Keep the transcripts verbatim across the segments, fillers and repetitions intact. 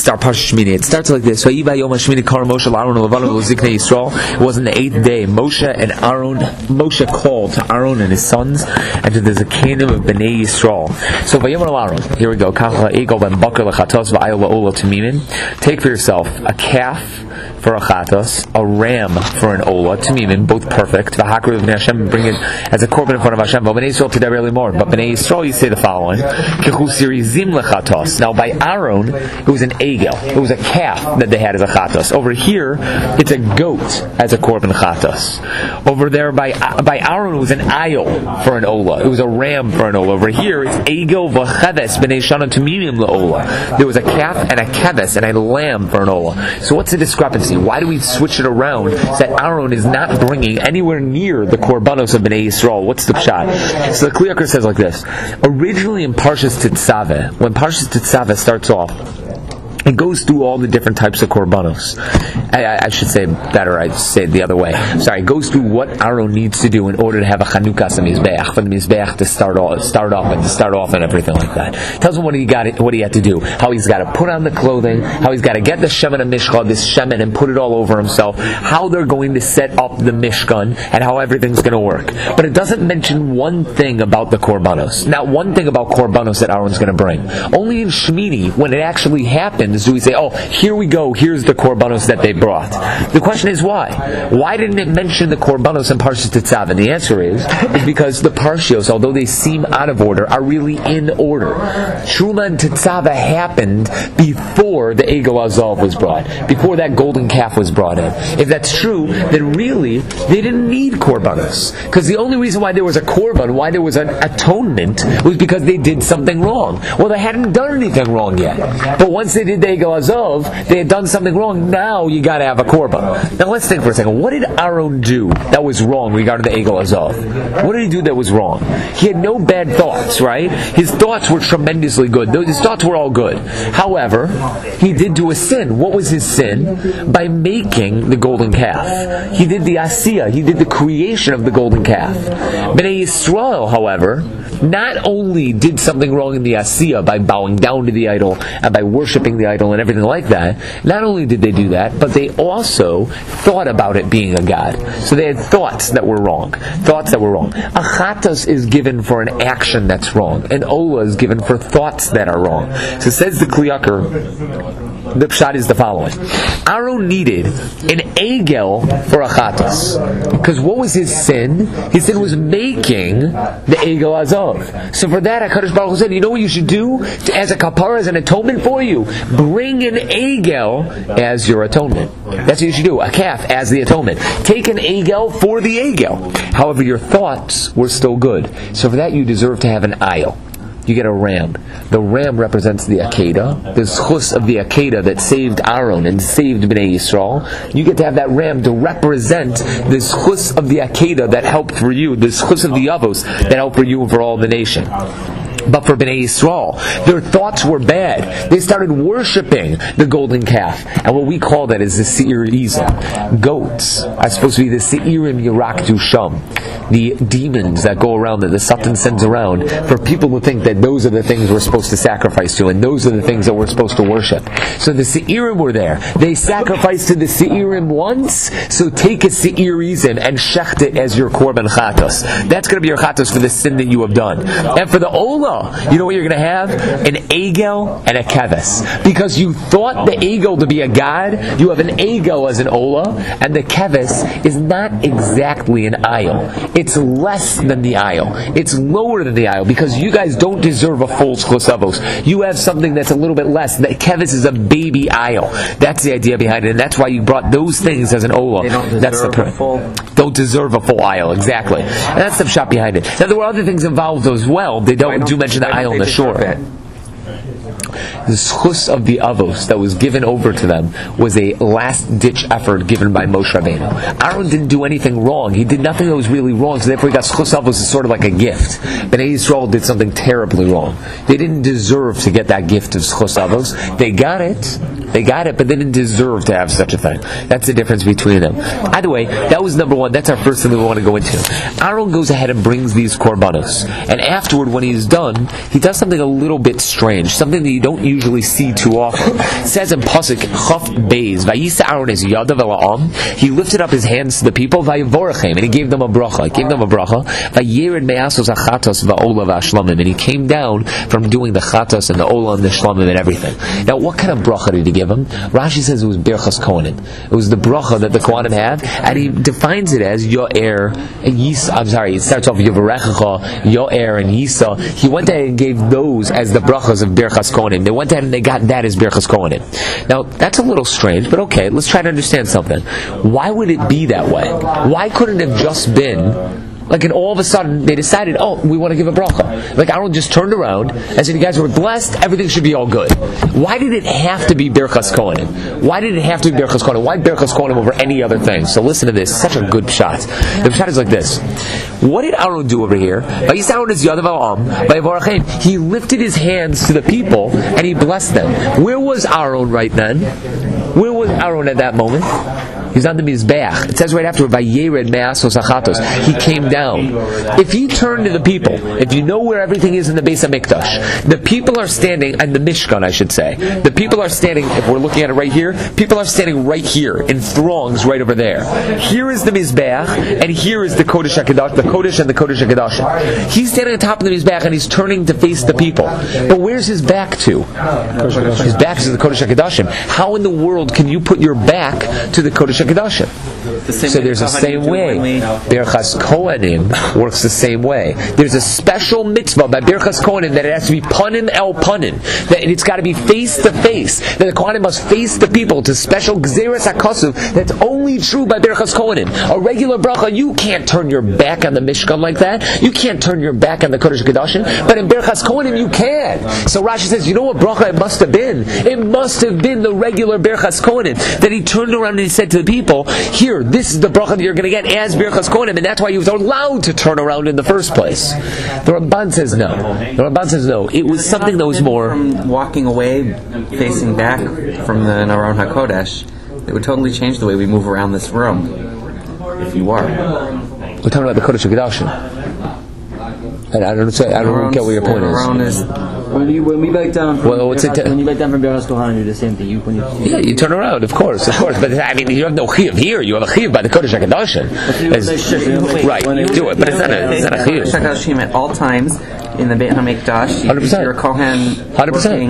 start Parshat Shmini. It starts like this. It was on the eighth day. Moshe and Aaron, Moshe called to Aaron and his sons and to the Zakanim of Bnei Yisrael. So Aaron, here we go. Take for yourself a calf for a chatos, a ram for an ola, tamimin, both perfect. Bring it as a korban in front of Hashem. But Bnei Yisrael, you say the following: Now by Aaron, it was an egel, it was a calf that they had as a chatos. Over here, it's a goat as a korban chatos. Over there by by Aaron, it was an ayol for an ola, it was a ram for an ola. Over here, it's egel v'cheves b'nei shana tamimim laola. There was a calf and a keves and a lamb for an ola. So what's the discrepancy? Why do we switch it around that Aaron is not bringing anywhere near the korbanos of Bnei Yisrael? What's the pshat? So the Kli Yakar says like this. Originally in Parshas Tetzaveh, when Parshas Tetzaveh starts off, it goes through all the different types of korbanos. I, I, I should say better, I'd say it the other way. Sorry, it goes through what Aaron needs to do in order to have a chanukas mizbeach, for the mizbeach to start off, start off and to start off and everything like that. It tells him what he got, what he had to do, how he's got to put on the clothing, how he's got to get the shemen and mishcha, this shemen, and put it all over himself, how they're going to set up the mishkan, and how everything's going to work. But it doesn't mention one thing about the korbanos, not one thing about korbanos that Aaron's going to bring. Only in Shmini, when it actually happens, do we say, oh, here we go, here's the korbanos that they brought. The question is why? Why didn't it mention the korbanos in Parshas Tetzaveh? And the answer is, is because the parshios, although they seem out of order, are really in order. Truma and Tetzaveh happened before the Egel Azov was brought, before that golden calf was brought in. If that's true, then really, they didn't need korbanos. Because the only reason why there was a korban, why there was an atonement, was because they did something wrong. Well, they hadn't done anything wrong yet. But once they did the Egel Azov, they had done something wrong. Now you got to have a korban. Now let's think for a second. What did Aaron do that was wrong regarding the Egel Azov? What did he do that was wrong? He had no bad thoughts, right? His thoughts were tremendously good. His thoughts were all good. However, he did do a sin. What was his sin? By making the golden calf. He did the asiyah. He did the creation of the golden calf. Bnei Yisrael, however, not only did something wrong in the asiyah by bowing down to the idol and by worshiping the idol and everything like that, not only did they do that, but they also thought about it being a god. So they had thoughts that were wrong. Thoughts that were wrong. A chatos is given for an action that's wrong. An ola is given for thoughts that are wrong. So says the Kli Yakar, the pshat is the following. Aaron needed an egel for a chatos. Because what was his sin? His sin was making the egel azov. So for that, HaKadosh Baruch Hu said, you know what you should do? As a kapara, as an atonement for you, bring an egel as your atonement. That's what you should do. A calf as the atonement. Take an egel for the egel. However, your thoughts were still good. So for that, you deserve to have an ayil. You get a ram. The ram represents the Akedah, the schus of the Akedah that saved Aaron and saved Bnei Yisrael. You get to have that ram to represent the schus of the Akedah that helped for you, the schus of the Avos that helped for you and for all the nation. But for Bnei Yisrael, their thoughts were bad. They started worshipping the golden calf. And what we call that is the Seir Izim. Goats are supposed to be the Seirim Yirakdu Sham. The demons that go around, that the Satan sends around, for people to think that those are the things we're supposed to sacrifice to, and those are the things that we're supposed to worship. So the Seirim were there. They sacrificed to the Seirim once, so take a Seir Izim and shecht it as your korban chatos. That's going to be your chatos for the sin that you have done. And for the Ola, you know what you're going to have? An egel and a keves. Because you thought the egel to be a god, you have an egel as an ola, and the keves is not exactly an ayil. It's less than the ayil. It's lower than the ayil, because you guys don't deserve a full schosavos. You have something that's a little bit less. The keves is a baby ayil. That's the idea behind it, and that's why you brought those things as an ola. They don't deserve that's the a full. Don't deserve a full ayil, exactly. And that's the shot behind it. Now there were other things involved as well. They don't, don't do mention the ayil on the shore. The schus of the avos that was given over to them was a last-ditch effort given by Moshe Rabbeinu. Aaron didn't do anything wrong. He did nothing that was really wrong, so therefore he got schus avos as sort of like a gift. Bnei Yisrael did something terribly wrong. They didn't deserve to get that gift of schus avos. They got it They got it, but they didn't deserve to have such a thing. That's the difference between them. Either way, that was number one. That's our first thing that we want to go into. Aaron goes ahead and brings these korbanos. And afterward, when he's done, he does something a little bit strange, something that you don't usually see too often. It says in Pasuk, Chaf Beis, Vayisa Aaron is Yadav Ela'am. He lifted up his hands to the people, Vayivorachem, and he gave them a bracha. He gave them a bracha. Vayired Me'asos HaChatos Va'ola V'Ashlamim. And he came down from doing the Chatos and the Ola and the Shlamim and everything. Now, what kind of bracha did he give him? Rashi says it was Birchas Kohanim. It was the bracha that the Kohanim have, and he defines it as Yo'er and Yisa. I'm sorry, it starts off Yovarechacha, Yo'er and Yisa. He went ahead and gave those as the brachas of Birchas Kohanim. They went ahead and they got that as Birchas Kohanim. Now, that's a little strange, but okay, let's try to understand something. Why would it be that way? Why couldn't it have just been like, and all of a sudden they decided, oh, we want to give a bracha. Like, Aaron just turned around and said, you guys were blessed, everything should be all good. Why did it have to be Birchas Kohanim? Why did it have to be Birchas Kohanim? Why Birchas Kohanim over any other thing? So listen to this, such a good shot. The shot is like this. What did Aaron do over here? He lifted his hands to the people and he blessed them. Where was Aaron right then? Where was Aaron at that moment? He was on the Mizbeach. It says right after, Vayered Me'asos HaChatos. He came down. If he turned to the people, if you know where everything is in the Beis HaMikdash, the people are standing, and the Mishkan, I should say, the people are standing, if we're looking at it right here, people are standing right here, in throngs right over there. Here is the Mizbeach, and here is the Kodesh HaKadosh, the Kodesh and the Kodesh HaKadosh. He's standing on top of the Mizbeach, and he's turning to face the people. But where's his back to? His back is to the Kodesh HaKadoshim. How in the world can you put your back to the Kodesh HaKadoshim? The so there's the same way. Birchas Kohanim works the same way. There's a special mitzvah by Birchas Kohanim that it has to be panim el panim. That it's got to be face to face. That the Kohanim must face the people. It's a special gzeres hakasuv that's only true by Birchas Kohanim. A regular bracha, you can't turn your back on the Mishkan like that. You can't turn your back on the Kodesh HaKadoshim. But in Birchas Kohanim you can. So Rashi says, you know what bracha it must have been? It must have been the regular Birchas Kohanim that he turned around and he said to the people, here, this is the bracha that you're going to get as Birchas Kohanim, and that's why he was allowed to turn around in the first place. The Ramban says no. The Ramban says no. It was something that was more from walking away, facing back from the Aron HaKodesh. It would totally change the way we move around this room. If you are, we're talking about the Kodesh HaKadoshim. And I don't, I don't get what your point is. is. When, you, when we back down from well, what's Birchas, it, when you back down from Birchas Kohanim, you do the same thing. You, when you, you yeah, you turn around, of course, of course. But I mean, you have no chiyuv here. You have a chiyuv by the Kodesh HaKadoshim. Right, you do it, but it's not a, it's not a chiyuv. Kodesh HaKadoshim at all times in the Beit HaMikdash. You, if you're a Kohen, one hundred percent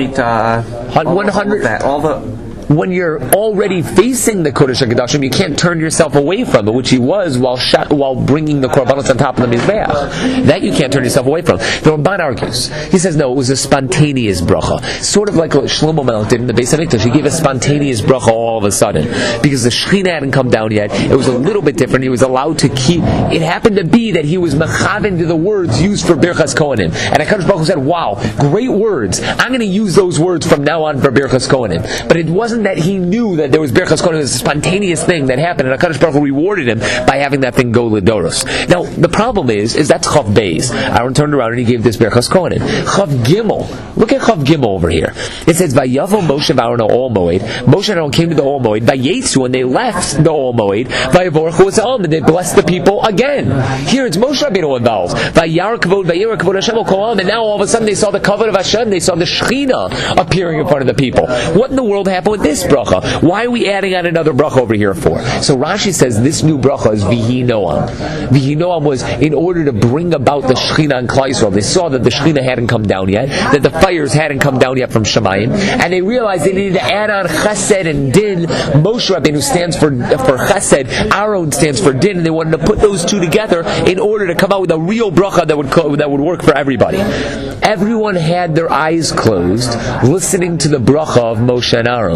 Shkita, one hundred that, all the. When you're already facing the Kodesh HaKadoshim, you can't turn yourself away from it, which he was while sh- while bringing the korbanos on top of the Mizbeach. That you can't turn yourself away from. The Ramban argues. He says, no, it was a spontaneous bracha. Sort of like what Shlomo Melech did in the Beis HaMikdash. He gave a spontaneous bracha all of a sudden. Because the Shekhinah hadn't come down yet. It was a little bit different. He was allowed to keep... It happened to be that he was mechaven to the words used for Birchas Kohanim. And HaKadosh Baruch Hu said, wow, great words. I'm going to use those words from now on for Birchas Kohanim. But it wasn't that he knew that there was Birchas Kohanim. It was a spontaneous thing that happened, and HaKadosh Baruch Hu rewarded him by having that thing go Lidoros. Now, the problem is, is that's Chav Beis. Aaron turned around and he gave this Birchas Kohanim. Chav Gimel. Look at Chav Gimel over here. It says, Vayavo Moshe Aaron Ol Moed. Moshe and Aaron came to the Ol Moed. Vayetzu, and they left the Ol Moed. Vayavorchu Zalm, and they blessed the people again. Here it's Moshe Rabbeinu involved. Vayar Kavod, Vayir Kavod Hashem Ol Kolam, and now all of a sudden they saw the kavod of Hashem. They saw the Shekhinah appearing in front of the people. What in the world happened with this bracha? Why are we adding on another bracha over here for? So Rashi says this new bracha is Vihi Noam. Vihi Noam was in order to bring about the Shekhinah and Klal Yisrael. They saw that the Shekhinah hadn't come down yet, that the fires hadn't come down yet from Shemayim, and they realized they needed to add on Chesed and Din. Moshe Rabbeinu stands for for Chesed, Aaron stands for Din, and they wanted to put those two together in order to come out with a real bracha that would that would work for everybody. Everyone had their eyes closed, listening to the bracha of Moshe and Aaron.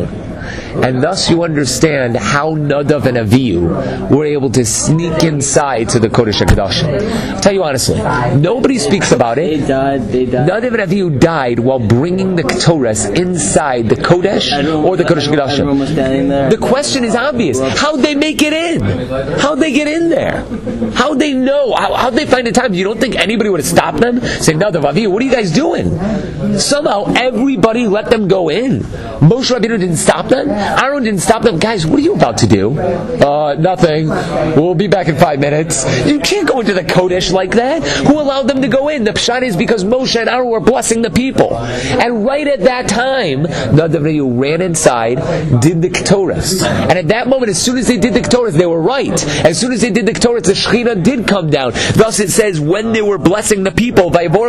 And thus you understand how Nadav and Avihu were able to sneak inside to the Kodesh HaKadoshim. I'll tell you honestly, nobody speaks about it. They died, they died. Nadav and Avihu died while bringing the Ketores inside the Kodesh Everyone, or the Kodesh everyone, everyone was HaKadoshim. standing there. The question is obvious. How'd they make it in? How'd they get in there? How'd they know? How, how'd they find the time? You don't think anybody would have stopped them? Say, Nadav, Avihu, what are you guys doing? Somehow everybody let them go in. Moshe Rabbeinu didn't stop them. Aaron didn't stop them. Guys, what are you about to do? Uh, nothing. We'll be back in five minutes. You can't go into the Kodesh like that. Who allowed them to go in? The pshat is because Moshe and Aaron were blessing the people. And right at that time, Nadav and Avihu ran inside, did the Ketores. And at that moment, as soon as they did the Ketores, they were right. As soon as they did the Ketores, the Shekhinah did come down. Thus it says, when they were blessing the people,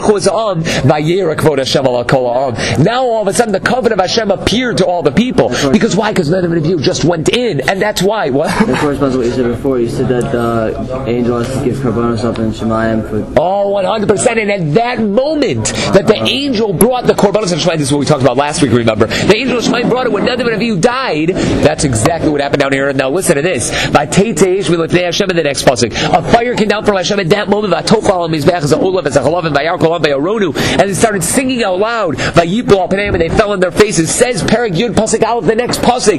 now all of a sudden the covenant of Hashem appeared to all the people. Because why? Because Nadav and Avihu just went in, and that's why. What? That corresponds to what you said before. You said that the angel has to give Karbanos up in Shemayim for... Oh, one hundred percent. And at that moment, that the angel brought the Korbanos of Shemayim, this is what we talked about last week, remember? The angel of Shemayim brought it when Nadav and Avihu died. That's exactly what happened down here. Now listen to this. By Teiteish, we look at Hashem in the next pasuk. A fire came down from Hashem at that moment. And they started singing out loud. And they fell on their faces. Says Perek Yud pasuk Aleph, the next pasuk.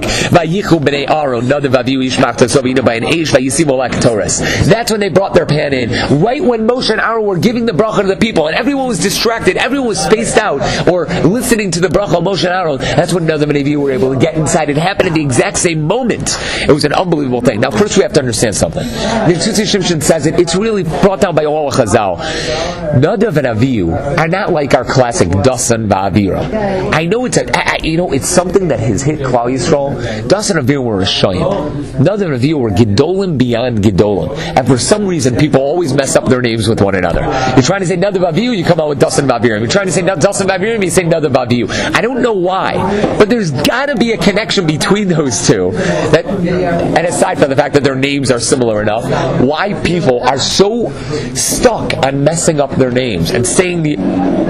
That's when they brought their pan in. Right when Moshe and Aaron were giving the bracha to the people, and everyone was distracted, everyone was spaced out, or listening to the bracha of Moshe and Aaron. That's when Nadav and Avihu were able to get inside. It happened at the exact same moment. It was an unbelievable thing. Now, first we have to understand something. Nitzutzei Shimshon says it. It's really brought down by all of Chazal. Nadav and Avihu are not like our classic Dasan va'Avira. I know it's a, I, you know, it's something that has hit Klal Yisrael. Dasan and Avihu were a Shayim. Nadav and Avihu were Gedolim beyond Gedolim. And for some reason, people always mess up their names with one another. You're trying to say Nadav Avihu, you come out with Dasan va'Avira. You're trying to say Dasan va'Avira, you say Nadav Avihu. I don't know why, but there's got to be a connection between those two. That, and aside from the fact that their names are similar enough, why people are so stuck on messing up their names and saying the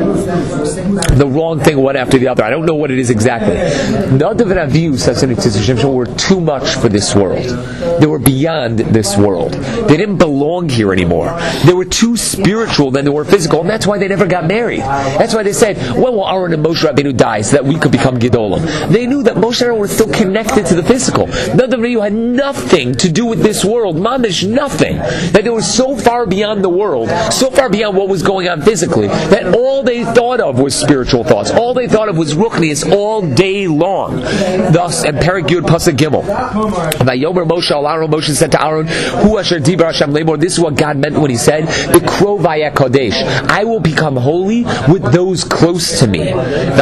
the wrong thing one after the other. I don't know what it is exactly. Nadav and Avihu, says in Nitzutzei Shimshon, were too much for this world. They were beyond this world. They didn't belong here anymore. They were too spiritual than they were physical, and that's why they never got married. That's why they said, when will Aaron and Moshe Rabbeinu die so that we could become Gedolim? They knew that Moshe and Aaron were still connected to the physical. Nadav and Avihu had nothing to do with this world. Mamish, nothing. That they were so far beyond the world, so far beyond what was going on physically, that all they thought of was spiritual thoughts. All they thought of was ruchnius all day long. Thus, and Perek Yud pasuk Gimel. Vayomer Moshe al Aaron, Moshe said to Aaron, Hu asher dibar Hashem lemor. This is what God meant when He said, "B'krov vayeh kodesh." I will become holy with those close to me.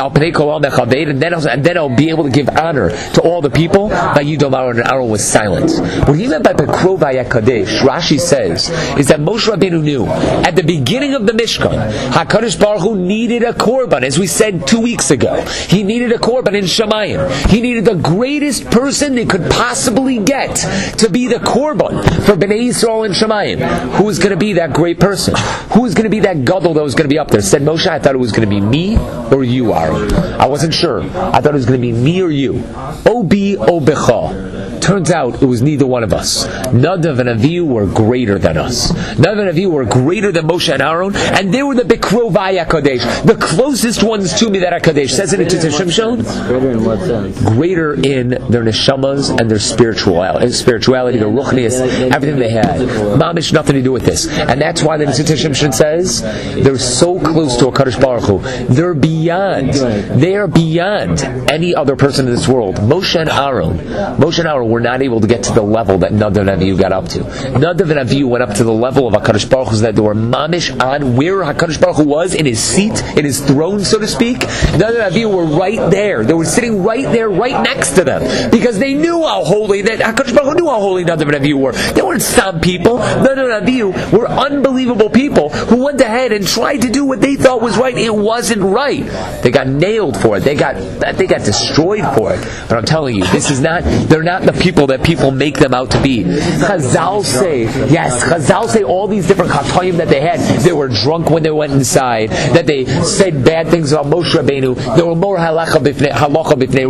And then I'll, and then I'll be able to give honor to all the people. Vayidom Aaron, and Aaron was silent. What he meant by B'krov vayeh kodesh, Rashi says, is that Moshe Rabbeinu knew at the beginning of the Mishkan, HaKadosh Baruch Hu needed a korban, as we said two weeks ago. He needed a korban in Shemayim. He needed the greatest person they could possibly get to be the korban for Bnei Yisrael in Shemayim. Who was going to be that great person? Who was going to be that gadol that was going to be up there? Said Moshe, I thought it was going to be me or you, Aaron. I wasn't sure. I thought it was going to be me or you. Obi o becha. Turns out it was neither one of us. Nadav and Avihu were greater than us. Nadav and Avihu were greater than Moshe and Aaron, and they were the B'krov vayeh kodesh, the closest ones to me that are kodesh. Says it in Nitzutzei Shimshon. Greater in what sense? Greater in their neshamas and their spirituality, spirituality, their ruchnius, everything they had. Mamish, nothing to do with this, and that's why the Nitzutzei Shimshon says they're so close to a Kadosh Baruch Hu. They're beyond. They are beyond any other person in this world. Moshe and Aaron. Moshe and Aaron were not able to get to the level that Nadav and Avihu got up to. Nadav and Avihu went up to the level of HaKadosh Baruch Hu, that they were mamish on where HaKadosh Baruch Hu was in His seat, in His throne, so to speak. Nadav and Avihu were right there. They were sitting right there, right next to them, because they knew how holy, that HaKadosh Baruch Hu knew how holy Nadav and Avihu were. They weren't some people. Nadav and Avihu were unbelievable people who went ahead and tried to do what they thought was right. It wasn't right. They got nailed for it. They got they got destroyed for it. But I'm telling you, this is not. They're not the people that people make them out to be. Chazal say, yes, Chazal say all these different khatayim that they had. They were drunk when they went inside. That they said bad things about Moshe Rabbeinu. They were more halacha b'fnei halacha b'fnei Rabbim.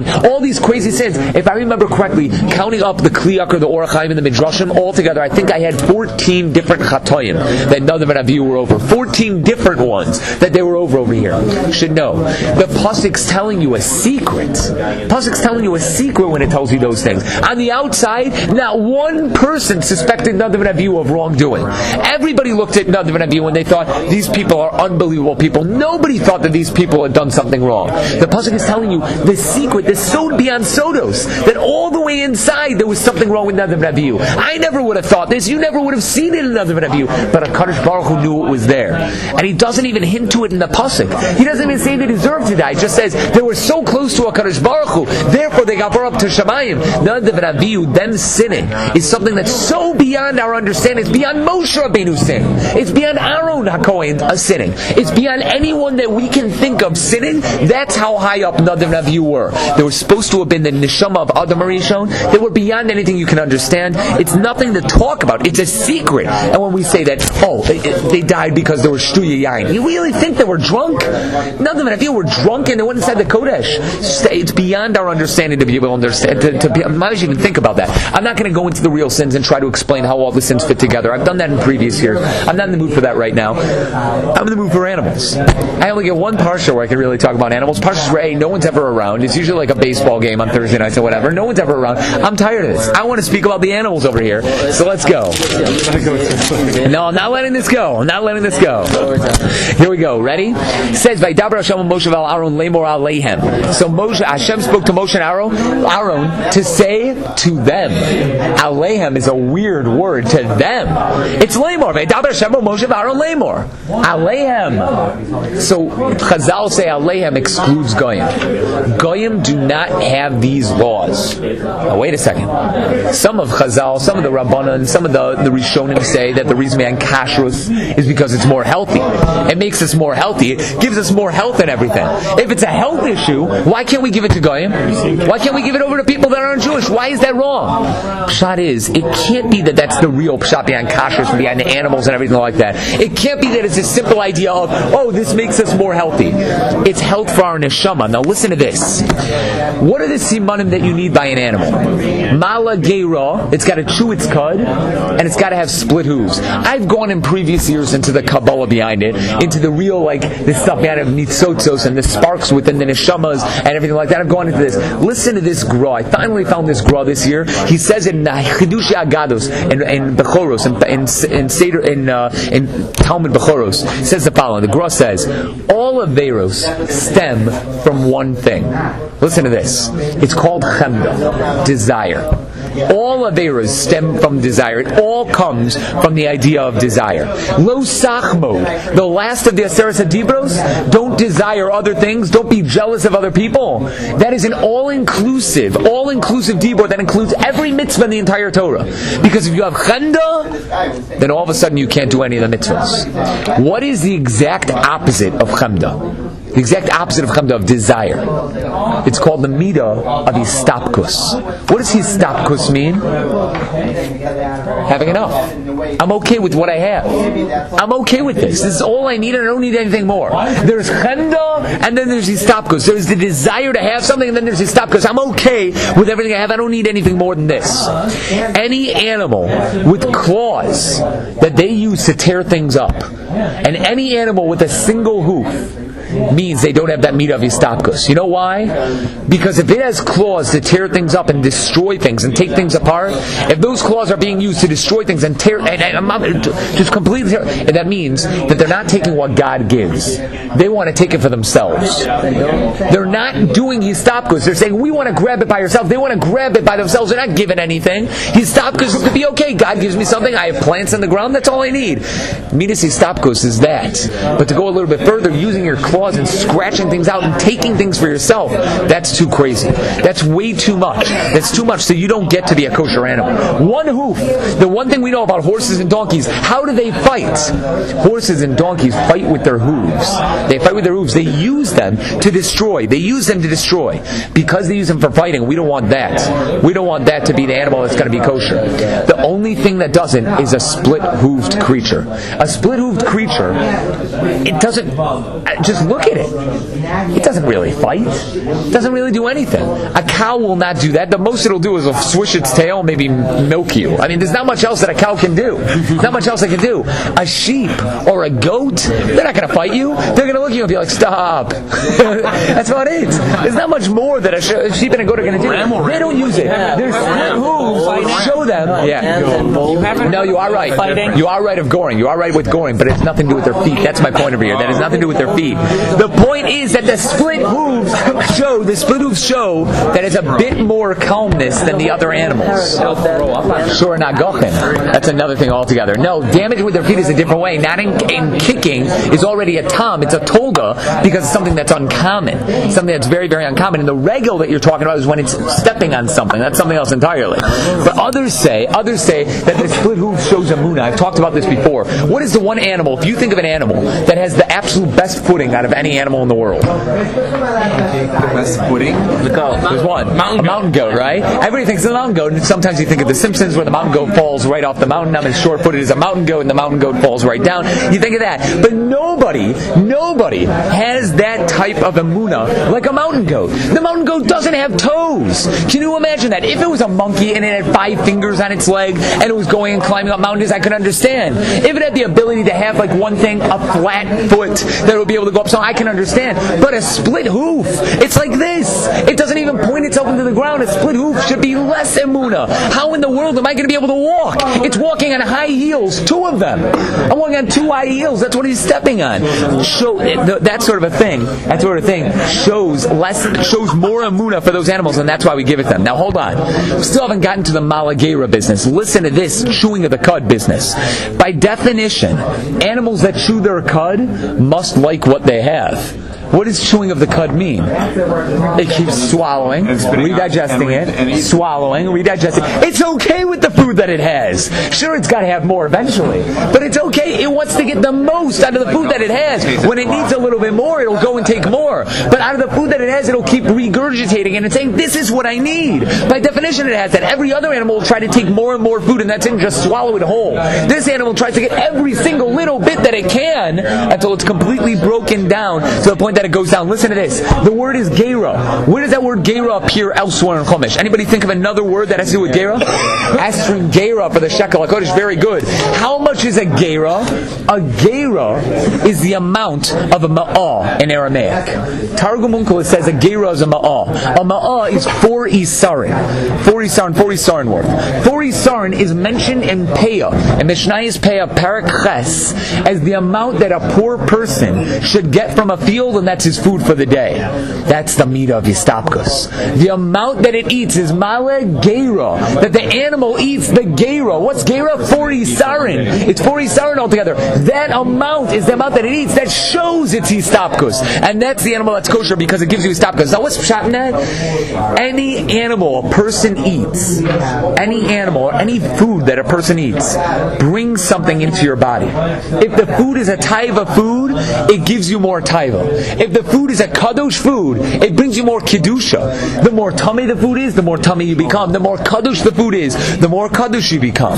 All these crazy sins. If I remember correctly, counting up the Kliyuk or the Orach Chaim and the Midrashim, all together, I think I had fourteen different chatoyim that Nadav and Avihu were over. fourteen different ones that they were over over here. You should know. The Pasuk's telling you a secret. Pasuk's telling you a secret when it tells you those things. On the outside, not one person suspected Nadav and Avihu of wrongdoing. Everybody looked at Nadav and Avihu and they thought, these people are unbelievable people. Nobody thought that these people had done something wrong. The Pasuk is telling you the secret, the sod beyond sodos, that all the way inside there was something wrong with Nadav and Avihu. I never would have thought this. You never would have seen it in Nadav and Avihu. But HaKadosh Baruch Hu knew it was there. And he doesn't even hint to it in the Pasuk. He doesn't even say they deserved to die. He just says they were so close to HaKadosh Baruch Hu, therefore they got brought up to Shamayim. Nadav and Avihu, them sinning, is something that's so beyond our understanding. It's beyond Moshe Rabbeinu's sin. It's beyond Aaron HaKohen uh, sinning. It's beyond anyone that we can think of sinning. That's how high up Nadav and Avihu were. They were supposed to have been the neshama of Adam Arishon. They were beyond anything you can understand. It's nothing to talk about. It's a secret. And when we say that, oh, they, they died because they were shtuya yain, you really think they were drunk? Nadav and Avihu were drunk and they went inside the Kodesh. It's beyond our understanding to be able to understand. To, to be, I might even think about that. I'm not going to go into the real sins and try to explain how all the sins fit together. I've done that in previous years. I'm not in the mood for that right now. I'm in the mood for animals. I only get one parsha where I can really talk about animals. Parshas where, hey, no one's ever around. It's usually like a baseball game on Thursday nights or whatever. No one's ever around. I'm tired of this. I want to speak about the animals over here. So let's go. No, I'm not letting this go. I'm not letting this go. Here we go. Ready? It says, Vaydaber Hashem Moshe val Aaron lemor aleihem. So Moshe, Hashem spoke to Moshe and Aaron, Aaron to say to them. Aleihem is a weird word to them. It's lemor. Vaydaber Hashem Moshe val Aaron lemor. Aleihem. So Chazal say Aleihem excludes Goyim. Goyim do not have these laws. Now wait a second. Some of Chazal, some of the Rabbanan, some of the, the Rishonim say that the reason behind kashrus is because it's more healthy. It makes us more healthy. It gives us more health and everything. If it's a health issue, why can't we give it to Goyim? Why can't we give it over to people that aren't Jewish? Why is that wrong? Pshat is, it can't be that that's the real pshat behind kashrus and behind the animals and everything like that. It can't be that it's a simple idea of, oh, this makes us more healthy. It's health for our neshama. Now listen to this. What are the simanim that you need by an animal? Mala geira, it's got to chew its cud, and it's got to have split hooves. I've gone in previous years into the Kabbalah behind it, into the real, like, the stuff behind it, nitzotzos and the sparks within the neshamas and everything like that. I've gone into this. Listen to this gra. I finally found this gra this year. He says in Chidushei Agados, in, in Bechoros, in, in, in Seder, in, uh, in Talmud Bechoros, says the following. The gra says, all averos stem from one thing. Listen to this. It's called chemda, desire. All averos stem from desire. It all comes from the idea of desire. Lo sachmo, the last of the Aseret Adibros, don't desire other things, don't be jealous of other people. That is an all-inclusive, all-inclusive dibur that includes every mitzvah in the entire Torah. Because if you have chemda, then all of a sudden you can't do any of the mitzvahs. What is the exact opposite of chemda? The exact opposite of chemda, of desire. It's called the midah of histapkus. What does histapkus mean? Having enough. I'm okay with what I have. I'm okay with this. This is all I need and I don't need anything more. There's chemda and then there's histapkus. There's the desire to have something and then there's histapkus. I'm okay with everything I have. I don't need anything more than this. Any animal with claws that they use to tear things up, and any animal with a single hoof, means they don't have that midah of histapkus. You know why? Because if it has claws to tear things up and destroy things and take things apart, if those claws are being used to destroy things and tear and, and, and just completely tear, and that means that they're not taking what God gives. They want to take it for themselves. They're not doing histapkus. They're saying, we want to grab it by ourselves. They want to grab it by themselves. They're not giving anything. Histapkus could be okay. God gives me something. I have plants in the ground. That's all I need. Midas histapkus is that. But to go a little bit further, using your claws and scratching things out and taking things for yourself, that's too crazy. That's way too much. That's too much, so you don't get to be a kosher animal. One hoof. The one thing we know about horses and donkeys, how do they fight? Horses and donkeys fight with their hooves. They fight with their hooves. They use them to destroy. They use them to destroy. Because they use them for fighting, we don't want that. We don't want that to be the animal that's going to be kosher. The only thing that doesn't is a split-hooved creature. A split-hooved creature, it doesn't, just look at it. It doesn't really fight. It doesn't really do anything. A cow will not do that. The most it'll do is it'll swish its tail and maybe milk you. I mean, there's not much else that a cow can do. Not much else it can do. A sheep or a goat, they're not going to fight you. They're going to look at you and be like, stop. That's about it. There's not much more that a, sh- a sheep and a goat are going to do. They don't use it. There's split hooves. Show them. Yeah. No, you are right. You are right of goring. You are right with goring, but it has nothing to do with their feet. That's my point over here. That has nothing to do with their feet. The point is that the split hooves show, the split hooves show that it's a bit more calmness than the other animals. Sure, not gochin. That's another thing altogether. No, damage with their feet is a different way. Not in, in kicking is already a tam. It's a tolda because it's something that's uncommon. Something that's very, very uncommon. And the regel that you're talking about is when it's stepping on something. That's something else entirely. But others say, others say that the split hoof shows a muna. I've talked about this before. What is the one animal, if you think of an animal, that has the absolute best footing out of any animal in the world? The best footing? The goat. There's one. Mountain a mountain goat, right? Everybody thinks of the mountain goat, and sometimes you think of The Simpsons where the mountain goat falls right off the mountain. I mean, short-footed is a mountain goat, and the mountain goat falls right down. You think of that. But nobody, nobody has that type of emuna like a mountain goat. The mountain goat doesn't have toes. Can you imagine that? If it was a monkey and it had five fingers on its leg and it was going and climbing up mountains, I could understand. If it had the ability to have like one thing, a flat foot that would be able to go up, so I can understand. But a split hoof, it's like this. It doesn't even point itself into the ground. A split hoof should be less emuna. How in the world am I going to be able to walk? It's walking on high heels, two of them. I'm walking on two high heels. That's what he's stepping on. Show that sort of a thing. That sort of thing shows less, shows more emuna for those animals, and that's why we give it them. Now hold on. We still haven't gotten to the malagera business. Listen to this chewing of the cud business. By definition, animals that chew their cud must like what they have. What does chewing of the cud mean? It keeps swallowing, redigesting it, swallowing, redigesting. It's okay with the food that it has. Sure, it's got to have more eventually, but it's okay. It wants to get the most out of the food that it has. When it needs a little bit more, it'll go and take more. But out of the food that it has, it'll keep regurgitating and it's saying, this is what I need. By definition, it has that. Every other animal will try to take more and more food, and that's it, just swallow it whole. This animal tries to get every single little bit that it can until it's completely broken down to the point that it goes down. Listen to this. The word is gera. Where does that word gera appear elsewhere in Chumash? Anybody think of another word that has to do with gera? Asking gera for the shekel HaKodesh. Very good. How much is a gera? A gera is the amount of a ma'ah in Aramaic. Targum Onkelos says a gera is a ma'ah. A ma'ah is four isarin. Four isarin, four isarin worth. Four isarin is mentioned in Peah, in Mishnayos Peah, Parak Ches, as the amount that a poor person should get from a field, and that's his food for the day. That's the meat of Yistapkus. The amount that it eats is male gera, that the animal eats the gera. What's gera? Four isarin. It's four isarin altogether. That amount is the amount that it eats. That shows it's Yistapkus. And that's the animal that's kosher because it gives you Yistapkus. Now what's pshat in that? Any animal a person eats, any animal or any food that a person eats brings something into your body. If the food is a taiva food, it gives you more taiva. If the food is a kadosh food, it brings you more kedusha. The more tummy the food is, the more tummy you become. The more kadosh the food is, the more kadosh you become.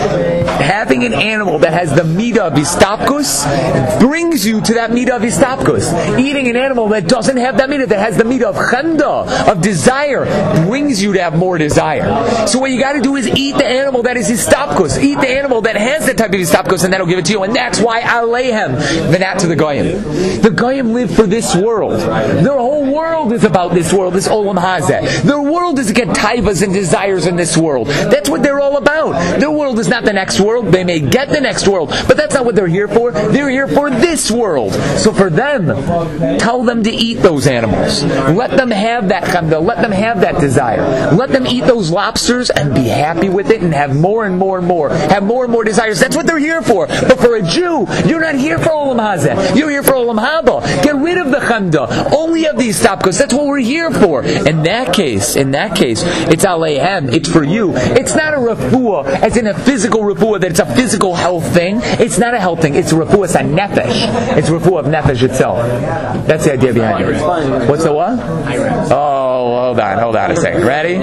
Having an animal that has the midah of istapkus brings you to that midah of istapkus. Eating an animal that doesn't have that midah, that has the midah of chemda, of desire, brings you to have more desire. So what you got to do is eat the animal that is istapkus. Eat the animal that has that type of istapkus, and that'll give it to you. And that's why alehem, v'nat to the goyim. The goyim live for this world. Their whole world is about this world, this olam hazeh. Their world is to get taivas and desires in this world. That's what they're all about. Their world is not the next world. They may get the next world, but that's not what they're here for. They're here for this world. So for them, tell them to eat those animals. Let them have that chemda. Let them have that desire. Let them eat those lobsters and be happy with it and have more and more and more. Have more and more desires. That's what they're here for. But for a Jew, you're not here for olam hazeh. You're here for olam haba. Get rid of the chemda. Only of these stopkos. That's what we're here for. In that case, in that case, it's aleihem. It's for you. It's not a refuah, as in a physical refuah, that it's a physical health thing. It's not a health thing. It's a refuah. It's a nefesh. It's a refuah of nefesh itself. That's the idea behind it. What's the what? Oh. hold on, hold on a second. Ready?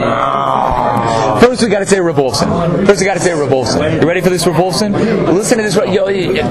First we got to say Rav Wolfson. First we got to say Rav Wolfson. You ready for this, Rav Wolfson? Listen to this. Yo,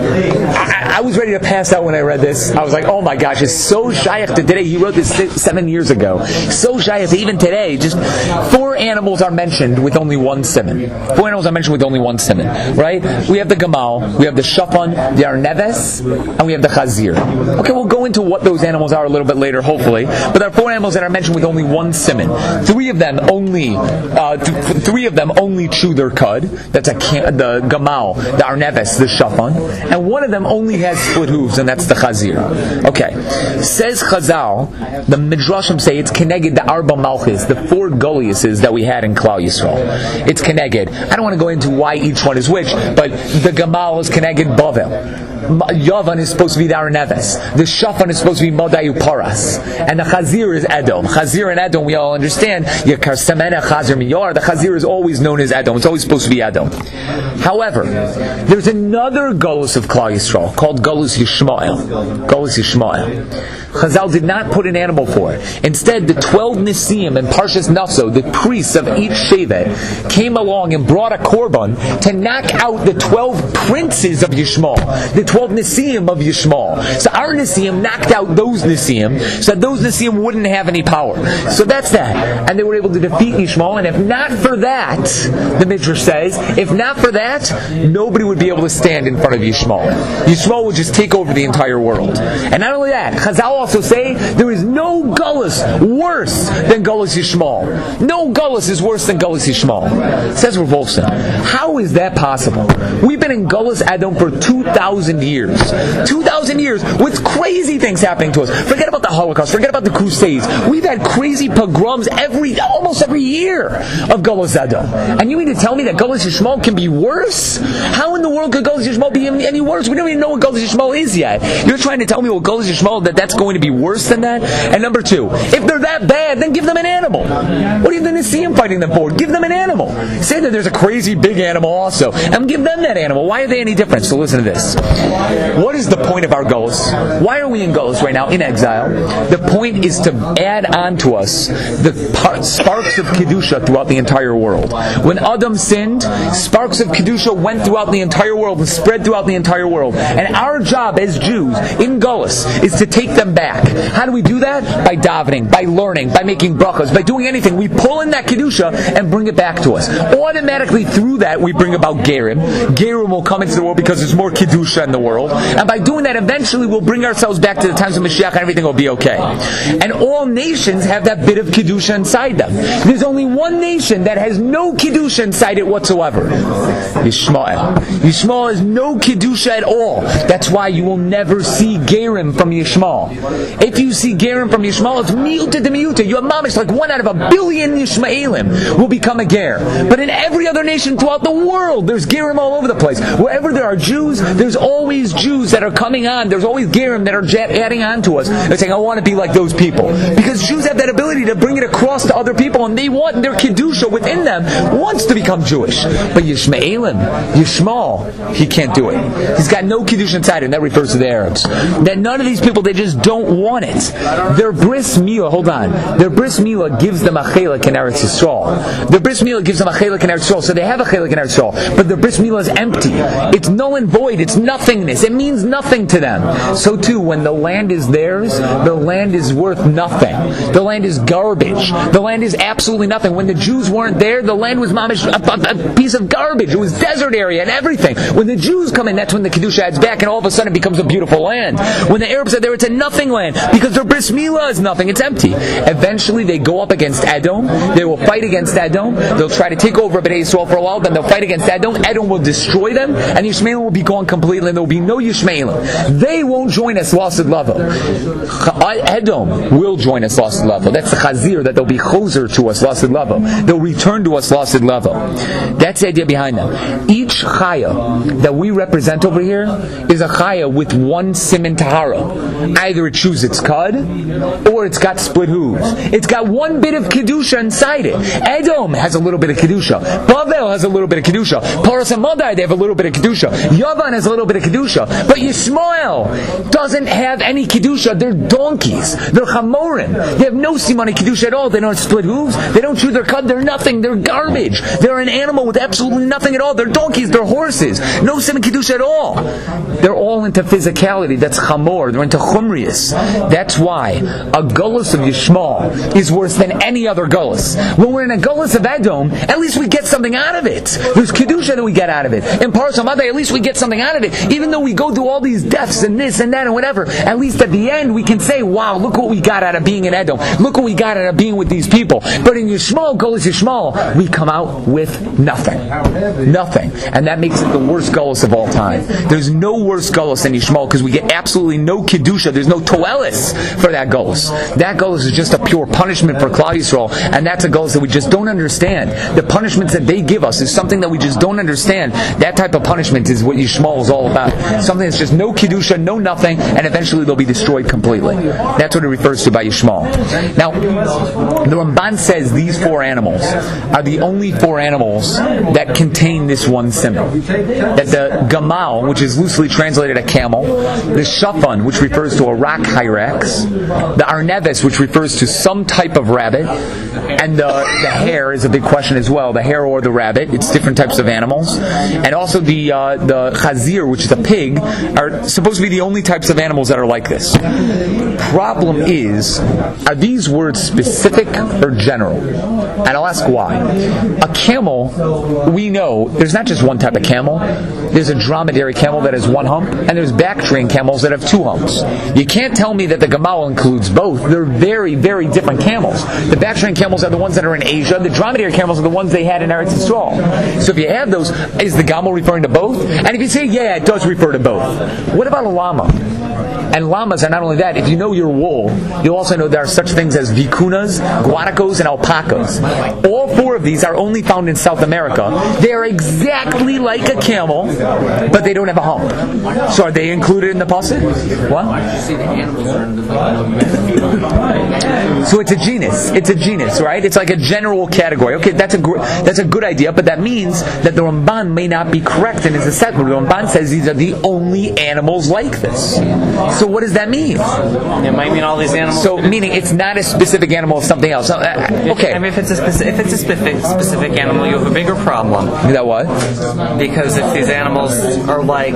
I, I was ready to pass out when I read this. I was like, oh my gosh, it's so shaykh to today. He wrote this six, seven years ago. So shaykh to even today. Just four animals are mentioned with only one simon. Four animals are mentioned with only one simon. Right? We have the gamal, we have the shafan, the arneves, and we have the chazir. Okay, we'll go into what those animals are a little bit later, hopefully. But there are four animals that are mentioned with only one simon. Three of them only, uh, th- three of them only chew their cud. That's a can- the gamal, the arneves, the shafan, and one of them only has split hooves, and that's the chazir. Okay, says Chazal, the midrashim say it's keneged the arba malchis, the four goliases that we had in Klal Yisrael. It's keneged. I don't want to go into why each one is which, but the gamal is keneged Bavel. Yavan is supposed to be the Arneves. The Shafan is supposed to be Modayu Paras. And the Chazir is Edom. Chazir and Edom, we all understand. Yakar Semena Chazir Miyar. The Chazir is always known as Edom. It's always supposed to be Edom. However, there's another Golus of Klal Yisrael called Golus Yishmael. Golus Yishmael. Chazal did not put an animal for it. Instead, the twelve Nisim and Parshas Nafso, the priests of each Shevet, came along and brought a korban to knock out the twelve princes of Yishmael. The twelve Nisim of Yishmael. So our Nisim knocked out those Nisim, so that those Nisim wouldn't have any power. So that's that. And they were able to defeat Yishmael, and if not for that, the Midrash says, if not for that, nobody would be able to stand in front of Yishmael. Yishmael would just take over the entire world. And not only that, Chazal also say there is no Gullus worse than Gullus Yishmael. No Gullus is worse than Gullus Yishmael. Says Rav Wolfson. How is that possible? We've been in Gullus Edom for two thousand years. two thousand years with crazy things happening to us. Forget about the Holocaust. Forget about the Crusades. We've had crazy pogroms every, almost every year of Gullus Edom. And you mean to tell me that Gullus Yishmael can be worse? How in the world could Gullus Yishmael be any worse? We don't even know what Gullus Yishmael is yet. You're trying to tell me what Gullus Yishmael, that that's going to be worse than that? And number two, if they're that bad, then give them an animal. What do you then see them fighting them for? Give them an animal. Say that there's a crazy big animal also, and give them that animal. Why are they any different? So listen to this. What is the point of our Golus? Why are we in Golus right now, in exile? The point is to add on to us the par- sparks of Kedusha throughout the entire world. When Adam sinned, sparks of Kedusha went throughout the entire world and spread throughout the entire world. And our job as Jews in Golus is to take them back. How do we do that? By davening, by learning, by making brachas, by doing anything. We pull in that Kedusha and bring it back to us. Automatically through that, we bring about Gerim. Gerim will come into the world because there's more Kedusha in the world. And by doing that, eventually we'll bring ourselves back to the times of Mashiach and everything will be okay. And all nations have that bit of Kedusha inside them. There's only one nation that has no Kedusha inside it whatsoever. Yishmael. Yishmael has no Kedusha at all. That's why you will never see Gerim from Yishmael. If you see Gerim from Yishmael, it's miuta de miuta. You have mamish, like one out of a billion Yishmaelim will become a Ger. But in every other nation throughout the world, there's Gerim all over the place. Wherever there are Jews, there's always Jews that are coming on. There's always Gerim that are adding on to us. They're saying, I want to be like those people. Because Jews have that ability to bring it across to other people, and they want their Kedusha within them wants to become Jewish. But Yishmaelim, Yishmael, he can't do it. He's got no Kedusha inside him. That refers to the Arabs. That none of these people, they just don't want it. Their bris milah, hold on, their bris milah gives them a chelik in Eretz Yisrael. Their bris milah gives them a chelik in Eretz Yisrael, so they have a chelik in Eretz Yisrael, but their bris milah is empty. It's null and void. It's nothingness. It means nothing to them. So too, when the land is theirs, the land is worth nothing. The land is garbage. The land is absolutely nothing. When the Jews weren't there, the land was mamish, a, a piece of garbage. It was desert area and everything. When the Jews come in, that's when the Kedusha adds back, and all of a sudden it becomes a beautiful land. When the Arabs are there, it's a nothing land, because their bris milah is nothing. It's empty. Eventually, they go up against Edom. They will fight against Edom. They'll try to take over Bnei Yisrael for a while, then they'll fight against Edom. Edom will destroy them, and Yishmaelim will be gone completely, and there will be no Yishmaelim. They won't join us, Lasid Lavo. Edom will join us, Lasid Lavo. That's the Chazir, that they'll be Choser to us, Lasid Lavo. They'll return to us, Lasid Lavo. That's the idea behind them. Each Chaya that we represent over here is a Chaya with one Siman Tahara. Either it chews its cud, or it's got split hooves. It's got one bit of Kedusha inside it. Edom has a little bit of Kedusha. Bavel has a little bit of Kedusha. Paras and Madai, they have a little bit of Kedusha. Yavan has a little bit of Kedusha. kedusha. But Yishmael doesn't have any kedusha. They're donkeys. They're chamorim. They have no simani kedusha at all. They don't split hooves. They don't chew their cud. They're nothing. They're garbage. They're an animal with absolutely nothing at all. They're donkeys. They're horses. No simani kedusha at all. They're all into physicality. That's chamor. They're into chumrius. That's why a gullus of Yishmael is worse than any other gullus. When we're in a gullus of Edom, at least we get something out of it. There's kedusha that we get out of it. In Paras Hamadai, at least we get something out of it. Even though we go through all these deaths and this and that and whatever, at least at the end we can say, wow, look what we got out of being in Edom. Look what we got out of being with these people. But in Yishmael, gullus Yishmael, we come out with nothing. Nothing. And that makes it the worst gullus of all time. There's no worse gullus than Yishmael because we get absolutely no kedusha. There's no toelis for that gullus. That gullus is just a pure punishment for Klal Yisrael, and that's a gullus that we just don't understand. The punishments that they give us is something that we just don't understand. That type of punishment is what Yishmael is all about. Something that's just no kedusha, no nothing, and eventually they'll be destroyed completely. That's what it refers to by Yishmael. Now, the Ramban says these four animals are the only four animals that contain this one symbol. That the gamal, which is loosely translated a camel, the shafan, which refers to a rock hyrax, the arneves, which refers to some type of rabbit, and the, the hare is a big question as well. The hare or the rabbit, it's different types of animals, and also the uh, the chazir, which is a pig, are supposed to be the only types of animals that are like this. Problem is, are these words specific or general? And I'll ask why. A camel, we know, there's not just one type of camel. There's a dromedary camel that has one hump, and there's Bactrian camels that have two humps. You can't tell me that the gamal includes both. They're very, very different camels. The Bactrian camels are the ones that are in Asia. The dromedary camels are the ones they had in Eretz Yisrael. So if you add those, is the gamal referring to both? And if you say, yeah, it does refer to both. What about a llama? And llamas are not only that, if you know your wool, you'll also know there are such things as vicunas, guanacos, and alpacas. All four of these are only found in South America. They are exactly like a camel, but they don't have a hump. So are they included in the pasuk? What? So it's a genus. It's a genus, right? It's like a general category. Okay, that's a gr- that's a good idea, but that means that the Ramban may not be correct in his assessment. The Ramban says these are the only animals like this. So what does that mean? It might mean all these animals. So meaning it's not a specific animal of something else. Uh, okay. I mean, if it's a specific, if it's a specific specific animal, you have a bigger problem. Is that what? Because if these animals are like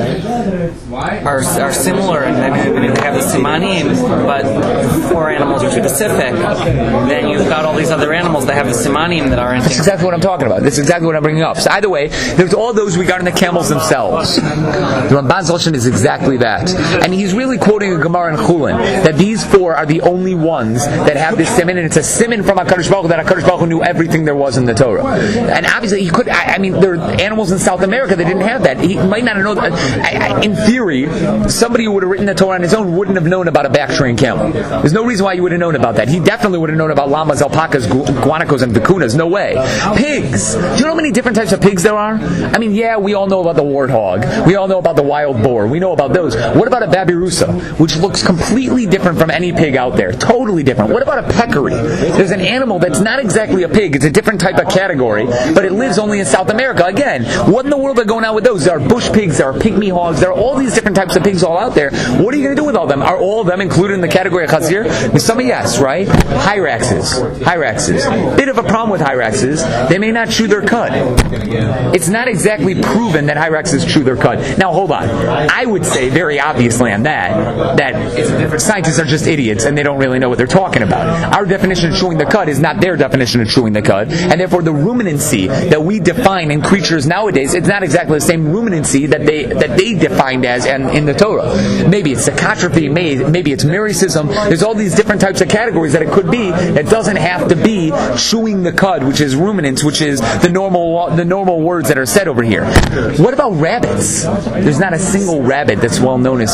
are are similar, and I mean they have the simanim, but the four animals are specific, then you've got all these other animals that have the simanim that aren't. That's exactly what I'm talking about. That's exactly what I'm bringing up. So either way, there's all those regarding the camels themselves. The Ramban's lashon is exactly that, and he's really quoting a Gemara in Chulin that these four are the only ones that have this siman, and it's a siman from HaKadosh Baruch Hu that HaKadosh Baruch Hu knew everything there was in the Torah. And obviously, he could. I, I mean, there are animals in South America that didn't have that. He might not have known. I, I, in theory, somebody who would have written the Torah on his own wouldn't have known about a Bactrian camel. There's no reason why he would have known about that. He definitely would have known about llamas, alpacas, gu- guanacos, and vicunas. No way. Pigs. Do you know how many different types of pigs there are? I mean, yeah, we all know about the warthog. We all know about the wild boar. We know about those. What about a babirusa, which looks completely different from any pig out there? Totally different. What about a peccary? There's an animal that's not exactly a pig. It's a different type of category, but it lives only in South America. Again, what in the world are going on with those? There are bush pigs, there are pygmy hogs, there are all these different types of pigs all out there. What are you going to do with all of them? Are all of them included in the category of chazir? Some are yes, right? Hyraxes. Hyraxes. Bit of a problem with hyraxes. They may not chew their cud. It's not exactly proven that hyraxes chew their cud. Now hold on. I would say very obviously on that, that scientists are just idiots and they don't really know what they're talking about. Our definition of chewing the cud is not their definition of chewing the cud, and therefore the ruminancy that we define in creatures nowadays, it's not exactly the same ruminancy that they that they defined as in, in the Torah. Maybe it's psychotrophy, maybe, maybe it's myricism. There's all these different types of categories that it could be. It doesn't have to be chewing the cud, which is ruminants, which is the normal the normal words that are said over here. What about rabbits? There's not a single rabbit that's well known as stuff like this.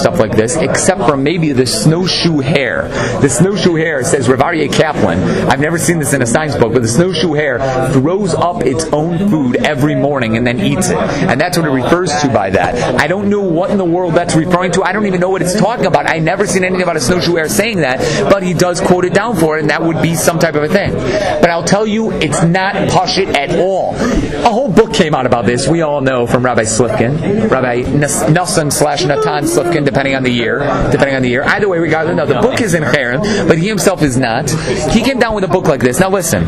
this, except for maybe the snowshoe hare. The snowshoe hare, says Rav Aryeh Kaplan, I've never seen this in a science book, but the snowshoe hare throws up its own food every morning and then eats it. And that's what it refers to by that. I don't know what in the world that's referring to. I don't even know what it's talking about. I've never seen anything about a snowshoe hare saying that, but he does quote it down for it, and that would be some type of a thing. But I'll tell you, it's not pashut at all. A whole book came out about this. We all know from Rabbi Slifkin, Rabbi Nassan slash Natan Slifkin, depending on the year. Depending on the year. Either way, regardless, no, the book is in Cherem, but he himself is not. He came down with a book like this. Now listen,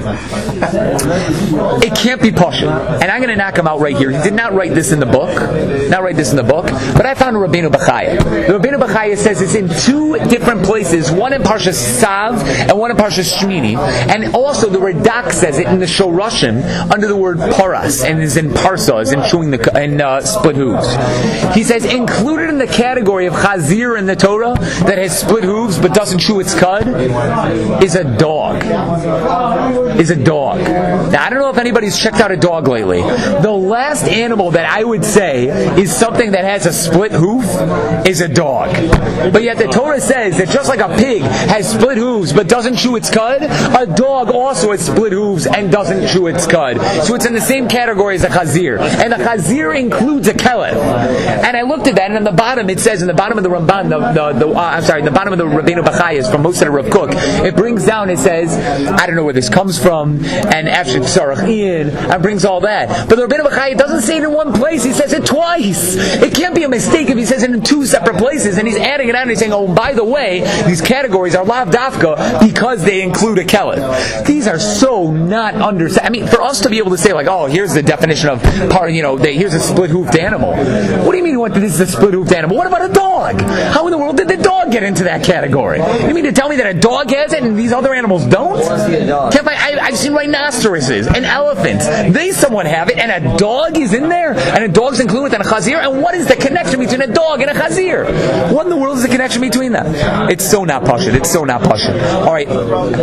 it can't be pashut, and I'm going to knock him out right here. He did not write this in the book, not write this in the book, but I found Rabbeinu Bachaya. Rabbeinu Bachaya says it's in two different places, one in Parshas Sav and one in Parshas Shmini, and also the Radak says it in the Shorashim under the word paras, and is in parsa, is in chewing the in uh, split hooves. He says included in the category of chazir in the Torah that has split hooves but doesn't chew its cud is a dog. Is a dog. Now I don't know if anybody's checked out a dog lately. The last animal that I would say is something that has a split hoof is a dog. But yet the Torah says that just like a pig has split hooves but doesn't chew its cud, a dog also has split hooves and doesn't chew its cud. So it's in the same category as a chazir. And the chazir includes a kelef. And I looked at that, and in the bottom it says, in the bottom of the Ramban, the, the, the uh, I'm sorry, in the bottom of the Rabbeinu Bachayas from Moshe Rav Kook, it brings down, it says, I don't know where this comes from, and after Tzarach Ian, and brings all that. But the Rabbeinu Bachaya doesn't say it in one place, he says it twice. It can't be a mistake if he says it in two separate places, and he's adding it on and he's saying, oh, by the way, these categories are lav dafka because they include a kelef. These are so not understood. I mean, for us to be able to say, like, oh, here's the definition of part, you know, they, here's a split-hoofed animal. What do you mean what, this is a split-hoofed animal? What about a dog? How in the world did the dog get into that category? You mean to tell me that a dog has it and these other animals don't? Can't I, I, I've seen rhinoceroses and elephants. They somewhat have it, and a dog is in there, and a dog's included in a chazir. And what is the connection between a dog and a chazir? What in the world is the connection between them? It's so not pashut. It's so not pashut. All right,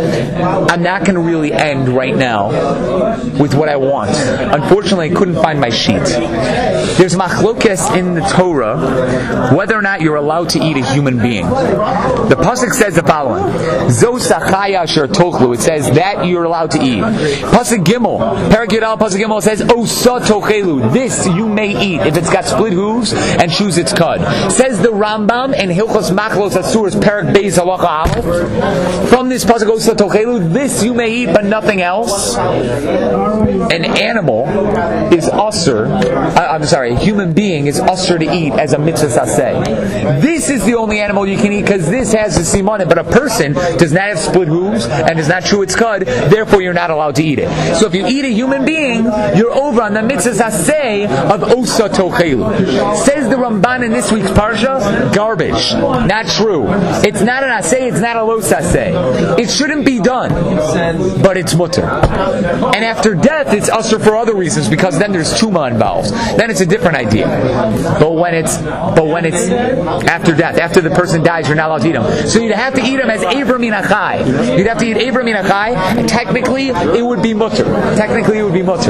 I'm not going to really end right now with what I want. Unfortunately, I couldn't find my sheet. There's machlokes in the Torah whether or not you're allowed to eat a human being. The pasuk says the following: Zos achaya asher tochlu. It says that you're allowed to eat. Pasuk Gimel, Parak Yud Al, Pasuk Gimel says Osa tochelu. This you may eat if it's got split hooves and chews its cud. Says the Rambam in Hilchos Machlos Asuros Parak Beis Halacha Aleph. From this pasuk Osa tochelu, this you may eat, but nothing else. An animal is usher. I'm sorry, a human being is usher to eat as a mitzvah saseh. This is the only animal you can eat because this has a simanim, but a person does not have split hooves and does not chew its cud, therefore you're not allowed to eat it. So if you eat a human being, you're over on the mitzvah saseh of osa tochelu. Says the Ramban in this week's parsha, garbage. Not true. It's not an aseh, it's not a lo saseh. It shouldn't be done, but it's mutter. And after death, it's usher for other reasons because then there's tuma involved. Then it's a different idea. But when it's but when it's after death, after the person dies, you're not allowed to eat them. So you'd have to eat them as Avram min achai. You'd have to eat Avram min achai, and technically it would be mutter. Technically it would be mutter.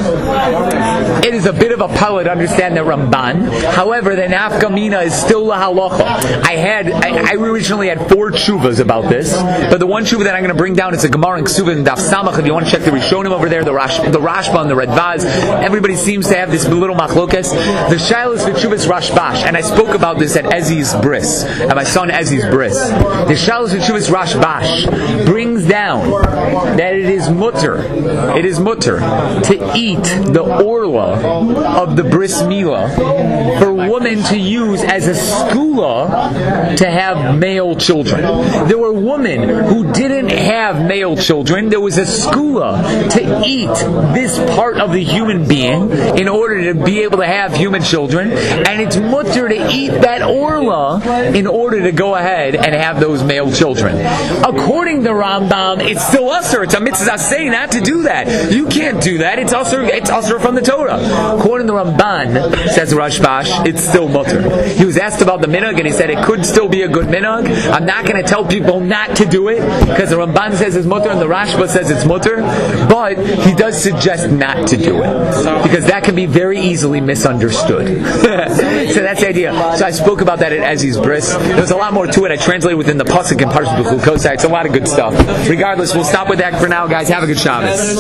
It is a bit of a pellet to understand the Ramban. However, the nafka mina is still la halacha. I had I, I originally had four tshuvas about this, but the one tshuva that I'm going to bring down is a Gemara in Ksuvah and Daf Samach. If you want to check the Rishonim over there, the Rash, the Rashba and the Redvaz, everybody seems to have this little machlokes. The Shilas V'Tshuvas Rashbash, and I spoke about this at Ezzy's bris, at my son Ezzy's bris. The Shilas V'Tshuvas Rashbash brings down that it is mutter, it is mutter to eat the orla of the bris milah for women to use as a skula to have male children. There were women who didn't have male children. There was a skula to eat this part of the human being in order to be able to have human children, and it's mutter to eat that orla in order to go ahead and have those male children. According to Rambam, it's still usher. It's a mitzvah say not to do that. You can't do that. It's usher. It's usher from the Torah. According to Ramban, says Rashbash, it's still mutter. He was asked about the minhag, and he said it could still be a good minhag. I'm not going to tell people not to do it because the Ramban says it's mutter and the Rashba says it's mutter, but he does suggest not to do it because that can be very easily misunderstood. So that's the idea. So I spoke about that at Ezzy's bris. There's a lot more to it. I translated within the pasuk and Parshas B'Chukosai. It's a lot of good stuff. Regardless, we'll stop with that for now, guys. Have a good Shabbos.